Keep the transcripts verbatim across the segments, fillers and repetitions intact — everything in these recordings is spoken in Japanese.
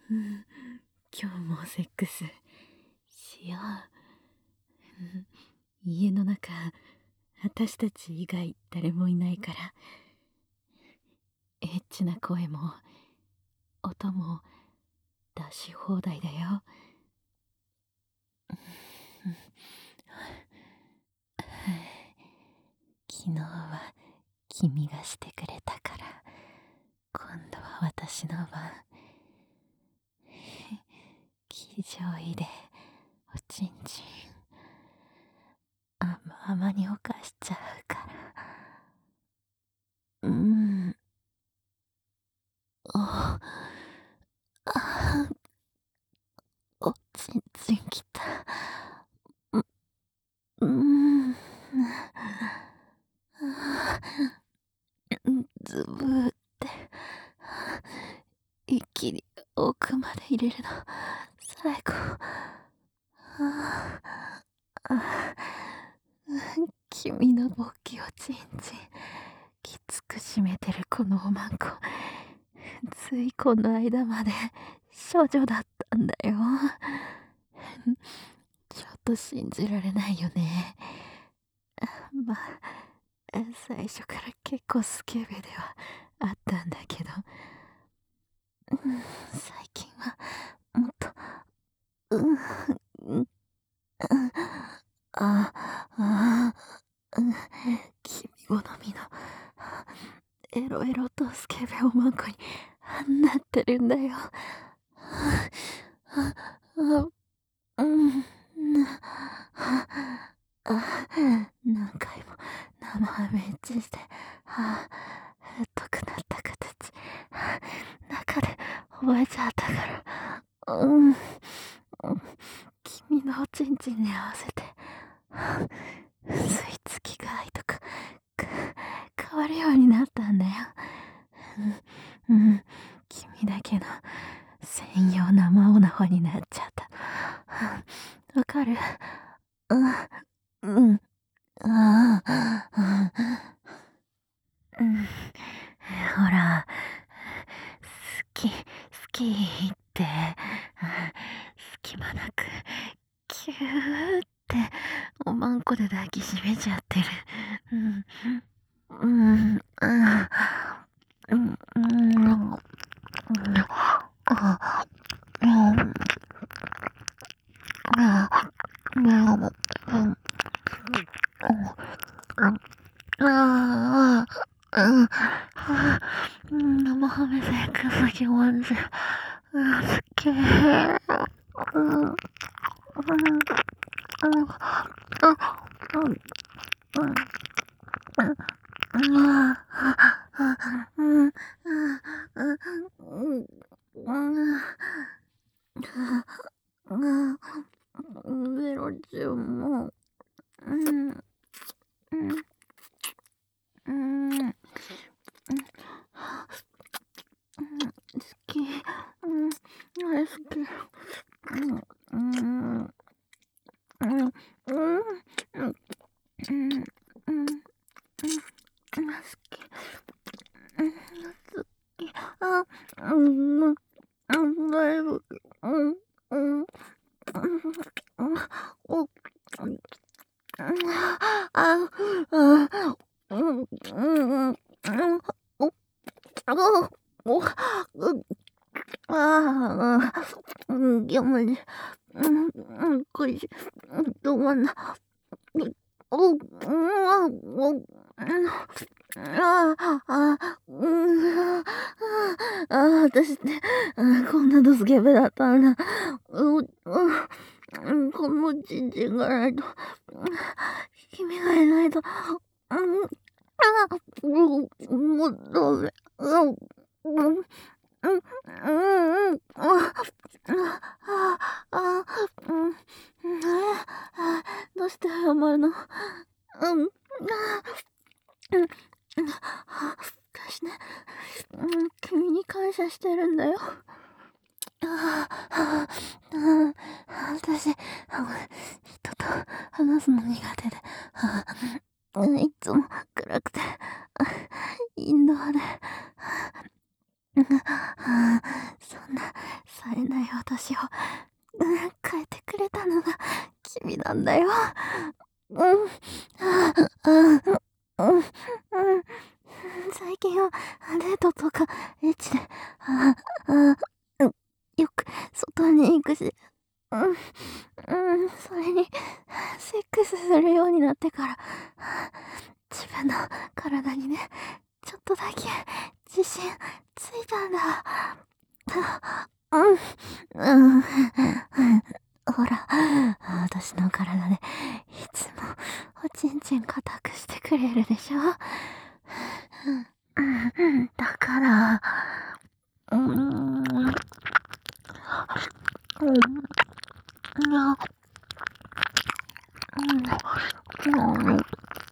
うん、今日もセックスしよう。うん、家の中、私たち以外誰もいないから、エッチな声も音も出し放題だよ。昨日は君がしてくれたから、今度は私の番。気丈いでおちんちん甘々に犯しちゃうから。うん。おあおちんちんきた。ううんずぶーって一気に奥まで入れるの最高。ああ君の勃起をちんちんきつく締めてるこのおまんこ、ついこの間まで処女だったんだよ。ちょっと信じられないよね。まあ最初から結構スケベではあったんだけど、うん、最近はもっとうんうんああうん、君好みのエロエロとスケベおまんこになってるんだよ。ああうん、ああ何回も生めっちして、あ太くなった形、中で覚えちゃったから、うん、君のおちんちんに合わせて、吸い付きが愛とか変わるようになったんだよ。うん、うん、君だけの専用生オナホになっちゃった。わかる？うん、うん、ああ、うん、ほら、好き、好きって、隙間なく、キューっておまんこで抱きしめちゃってる。うん、うん、うん、うん、うん、ああ、うん、うん、生ハメセックス気持ちいい。うん、すっげえ。うん、うん、うん、うん、うん、ゼロ中も、うん、うん、うん、好き、うん、大好き、うん、うん、うん、うん、うん、うん、うん、うん、好き、うん、好き、あ、うん、うん、大好き、うん、うん、うん、お、あ、あ、うん、うん、お、お、お、ああ、うん、やまね、うん、うん、こいし、うん、どまんな、お、うん、お、うん、ああ、あ、うん、ああ、私って、こんなドスケベだったんだ。う、うん、このちんちんがないと、君がいないと、うん、あ、もう、もうダメ。うん、うん、うん、うん、うん、あ、あ、あ、うん、あ、どうして謝るの？うん、あ、うん、私ね、うん、君に感謝してるんだよ。ああ、ああ、私、人と話すの苦手で、あいつも暗くて、インドアで、 そんな冴えない私を、うん、変えてくれたのが君なんだよ。うん。うん。うん。最近はデートとかエッチで、ああ、うん、よく外に行くし、うん、うん、それに、セックスするようになってから、自分の体にね、ちょっとだけ自信ついたんだ。うん、うん、ほら、私の体でいつもおちんちん固くしてくれるでしょ。うん、だから、うん、うん、うん、うん、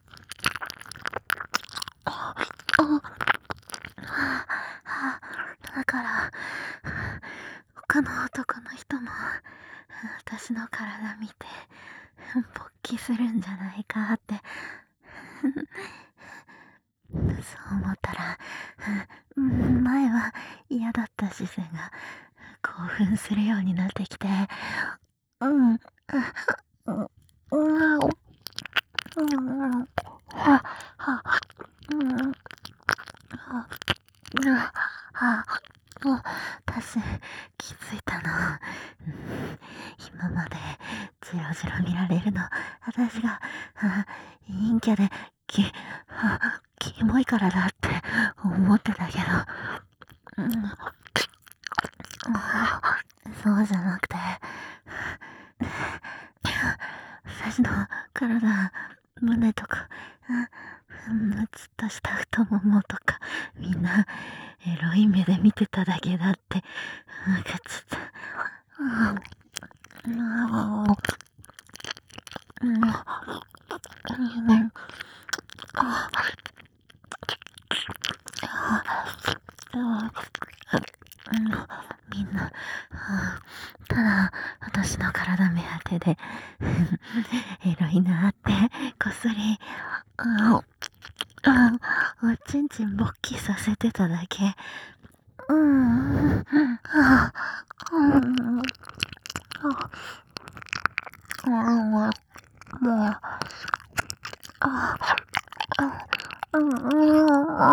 だから、他の男の人も、私の体見て、勃起するんじゃないかって、そう思ったら、うん、前は嫌だった視線が興奮するようになってきて、うん、うん、うん、うん、は、は、うん、は、は、もう、私、気づいたの。うん、今まで、じろじろ見られるの、私が、陰キャで、き、キモいからだって思ってたけど、うん、そうじゃなくて、私の体、胸とか、むつっとした太ももとか、みんな、エロい目で見てただけだって、分かっちゃった。うん、うん、うん、みんな、ただ、私の体目当てで、エロいなって、こっそり、ああ、おちんちん勃起させてただけ。うん、うん、あ、うん、うん、もう、あ、あ、うん、うん、うん、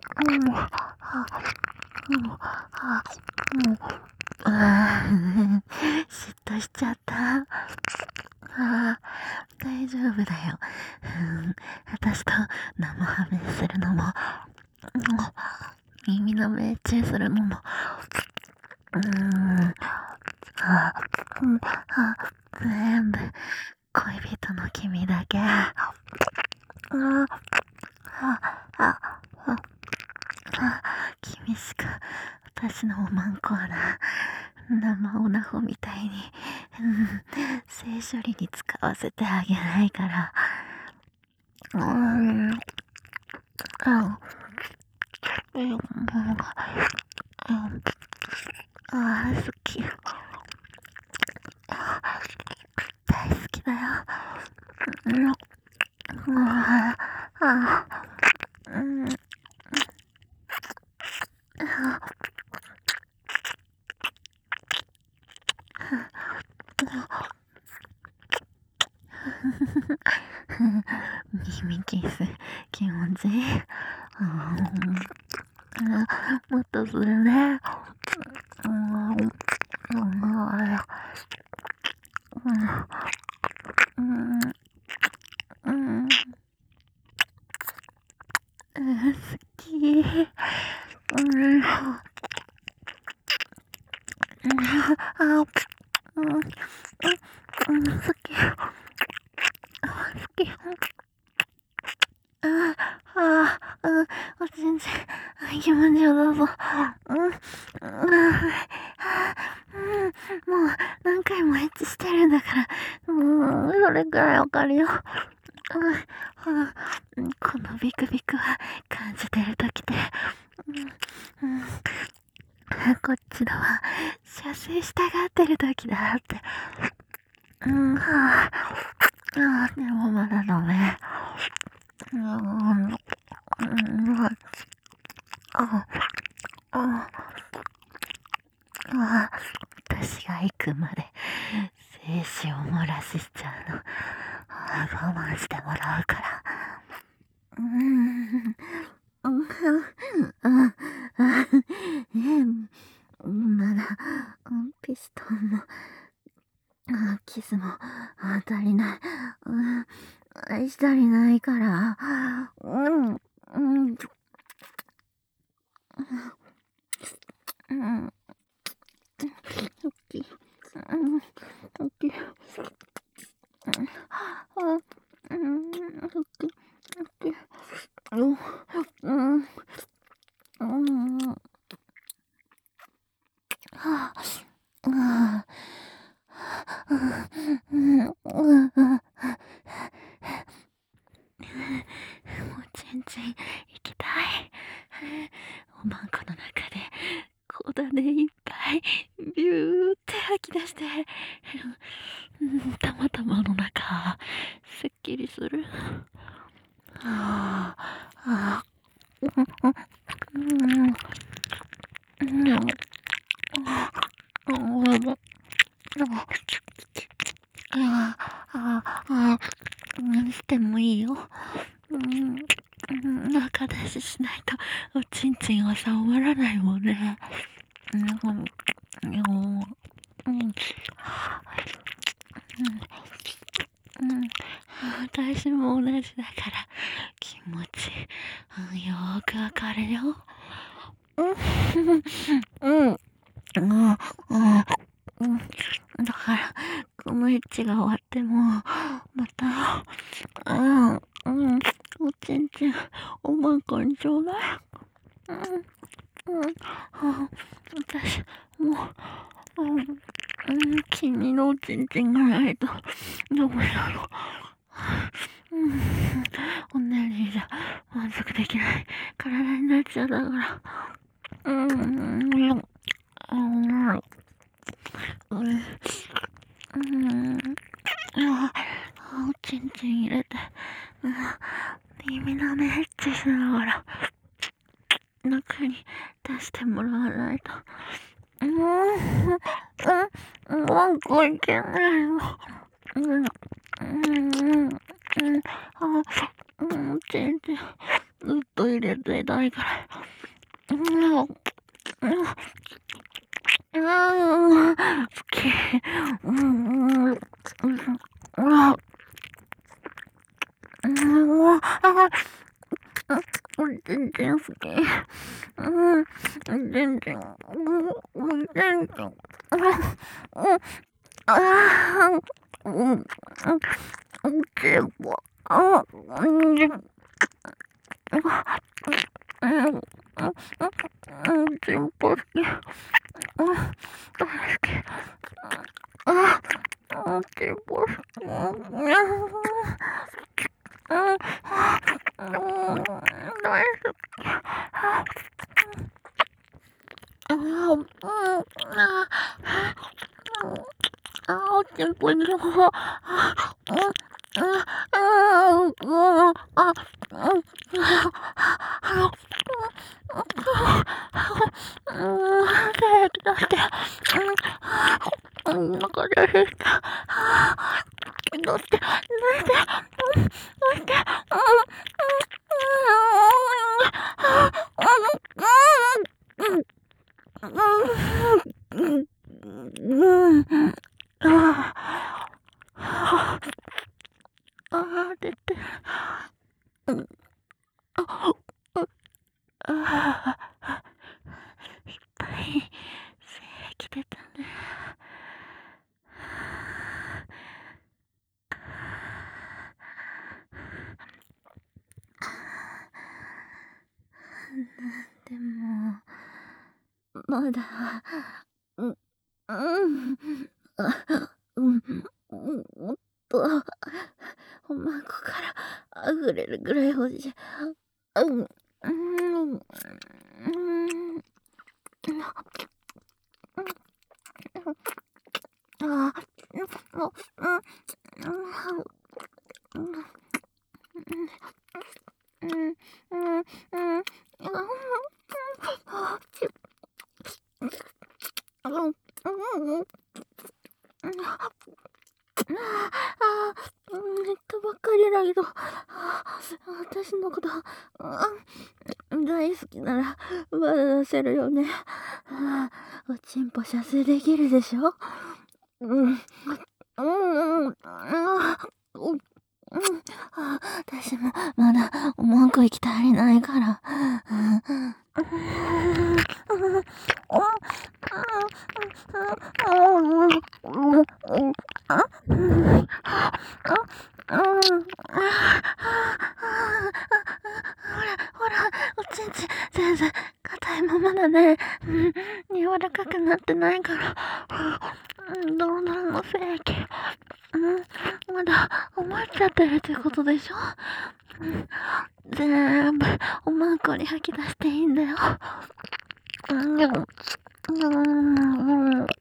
嫉妬しちゃった。ああ、大丈夫だよ。うん、私と生ハメするのも、耳の命中するのも、うーん、あ、うん、あ、全部、恋人の君だけ。あ、あ、あ、あ、あ、君しか、私のおまんこはな、生オナホみたいに、うん、性処理に使わせてあげないから。うーん、あ、うん、うん、あ、好き。大好きだよ。うん、あ、あ、うん、あ、耳キス、気持ちいい。うん、もっとするね。うん、うん、うん、うん、好き。うん、あ、うん、うん、好き。好き。ああ、うん、おちんちん、気持ちよさそう。うん、うん、もう何回もエッチしてるんだから、もう、それくらいわかるよ。うん、このビクビクは感じてるときで、うん、うん、こっちのは射精したがってるときだって。うん、はあ、ああ、でもまだダメ。うん、うん、あ、 ああ、私が行くまで精子を漏らしちゃうの。あ我慢してもらうから。うーん。うん、あ、あ、うん、まだ、うん、ピストンも、あ、キスも、あ、足りない。うん、足足りないから。うん、うん、うん、オッケー。うん、オッケー。あ、うん、オッケー、オッケー。うん、うん、うん、はあ、うん、うん、うん、うん。もう全然行きたい。おまんこの中で、こだねいっぱい、ビューって吐き出して、うん、たまたまの中、すっきりする。はあ、はあ、うん、うん、うん、うん、ああ、ああ、何してもいいよ。うん、うん、中出ししないと、おちんちんは収まらないもんね。うん、うん、うん、うん、私も同じだから気持ち、うん、よーくわかるよ。うん、うん、うん、うん、だから、このエッチが終わっても、また、うん、うん、おちんちん、おまんこにちょうだい。うん、うん、私、もう、うん、うん、君のおちんちんがないと、ダメなの。うん、おねりじゃ満足できない体になっちゃうだから。うん、うん、うん、うん、うん、あ、おちんちん入れて、うん、耳のねエッチしながら、中に出してもらわないと。うん、うん、なんかいけないの。うん、うん、うん、うん、あ、うん、全然、ずっと入れてないから。うん、うん、うん、好き。うん、うん、うん、あ、うん、あ、うん、全然好き。うん、全然、うん、全然、うん、ああ、うん、うん、全部、あ、うん、うん、うん、うん、全部好き。うん、大好き。あ、うん、全部好き。うん、うん、うん、大好き。あ、うん、うん、あ、あ、全部にも、あ、うん、あ、あ、うん、あ、うん、あ、うん、出てきたして、うん、うん、なんか出てきた。どうして、どうして、うん、どうして、うん、うん、うん、うん、うん、うん、うん、うん、ああ、あ、出て、うん、あ、あ、いっぱい精液出たね。でも、まだ、うん、うん、うん、うん、もっと、おまんこから溢れるぐらい欲しい。うん、うん、うん、あ、うん、うん、うん、うん、うん、うん、 ああ、寝たばっかりだけど、私のこと、大好きなら、まだ出せるよね。おちんぽ射精できるでしょ。うん。うん、うん、うん、私もまだ文句行き足りないから。ほら、おちんちん全然硬いままだね。柔らかくなってないから。ドロドロの精液。まだ思っちゃってるってことでしょ。全部おまんこに吐き出していいんだよ。うんでも、うんうん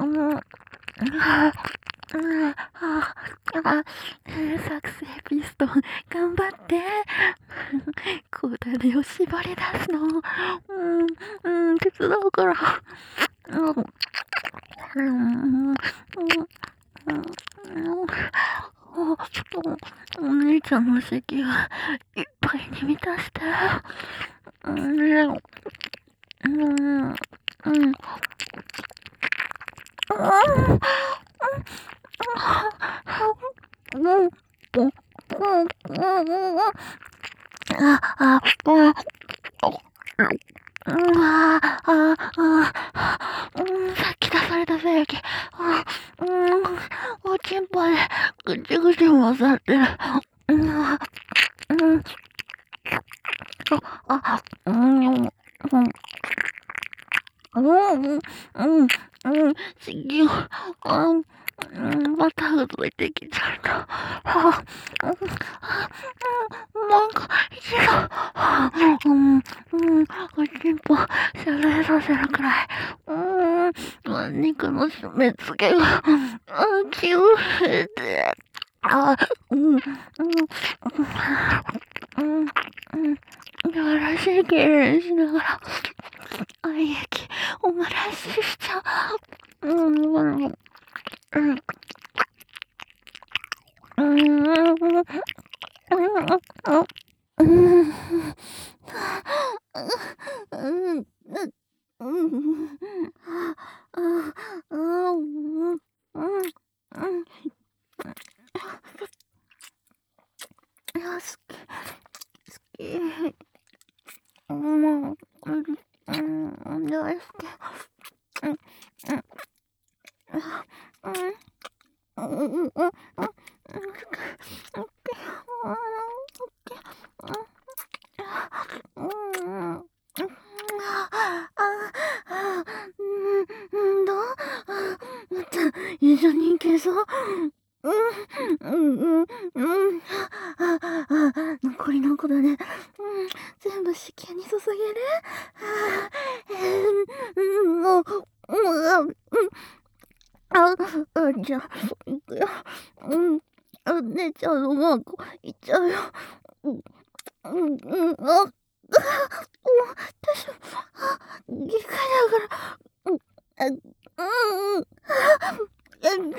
作成ピストン頑張ってこうだねを縛り出すのうんうん手伝うからうんうんうんお姉ちゃんの席がいっぱいに満たしてうんうんうんうんあ、あ、うん、うん、あ、あ、うん、さっき出された精液、うん、おちんぽでぐちぐち混ざってる。うん、うん、あ、うん、うん、うん、うん、うん、しぎを、うん、またうどいてきちゃった。はあ、うん、なんか、一度、うん、うん、おちんぽ、しゃべさせるくらい、うん、肉の締め付けが、うん、きゅうで、あ、うん、うん、うん、うん、やらしい敬礼しながら、愛液、お漏らししちゃう。うん、うん、うん、うん、うん、うん、うん、いや、好き、好き。うん、うん、うん、大好き。うん、うん、うん、うん、うん、うん、うん、一緒に行けそう。うん、うん、うん、うん。あ、あ、残りの子だね。うん、全部子宮に注げる。あ、うん、もう、うん、あ、あ、じゃあ、行くよ。うん、あ、姉ちゃんのマーク、行っちゃうよ。うん、うん、うん、あ、あ、私も、あ、限界だから、うん、あ、うん、うん、うん、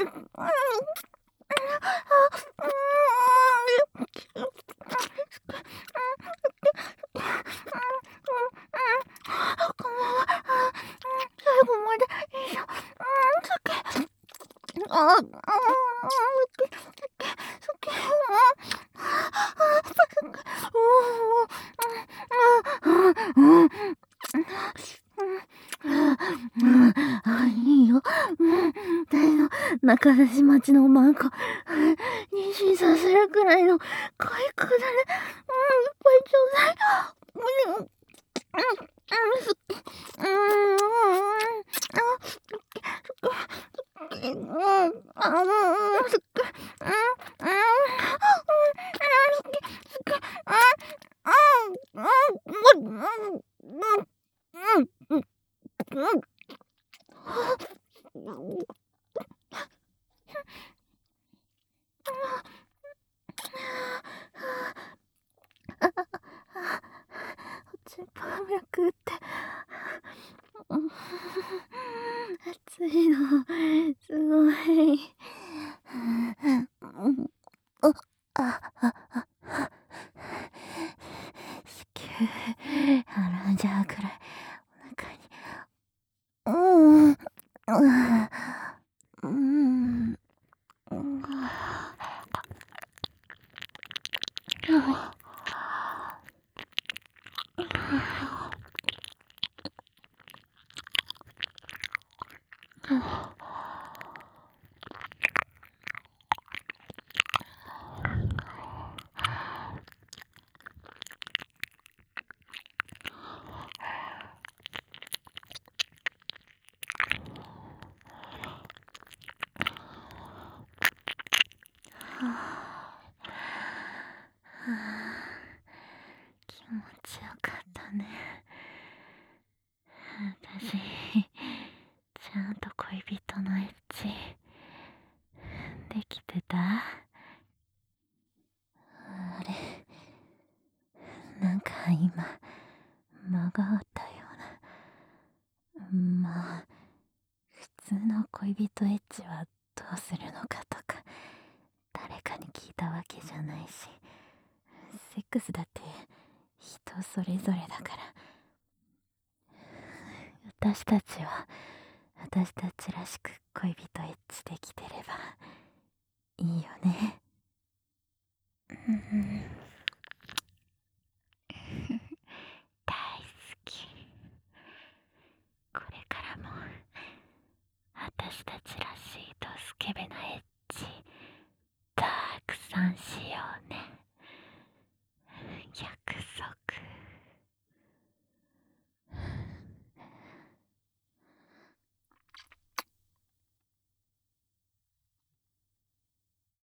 最後までいいよ。あ、あ、あ、いいよ。だよ、中出し町のマンコ、妊娠させるくらいの可愛くだね。うん、いっぱいちょうだい。うん、うん、うん、好き。うん、うん、あ、好き。うん、あ、うん、好き。うん、うん、好き、好き。うん、うん、うん、うん、うん、うん、うん、うん。ちんぽ脈って、うん、 いの、すごい。うん、あ、あ、あ、あ、子宮、アランジャーくらい、お腹に、うーん、うーん、うーん、気持ちよかったね。私、ちゃんと恋人のエッチ、できてた？あれ、なんか今、間があったような。まあ、普通の恋人エッチはどうするのかとか、誰かに聞いたわけじゃないし、セックスだって人それぞれだから、私たちは私たちらしく恋人エッチできてればいいよね。うん、大好き。これからも私たちらしい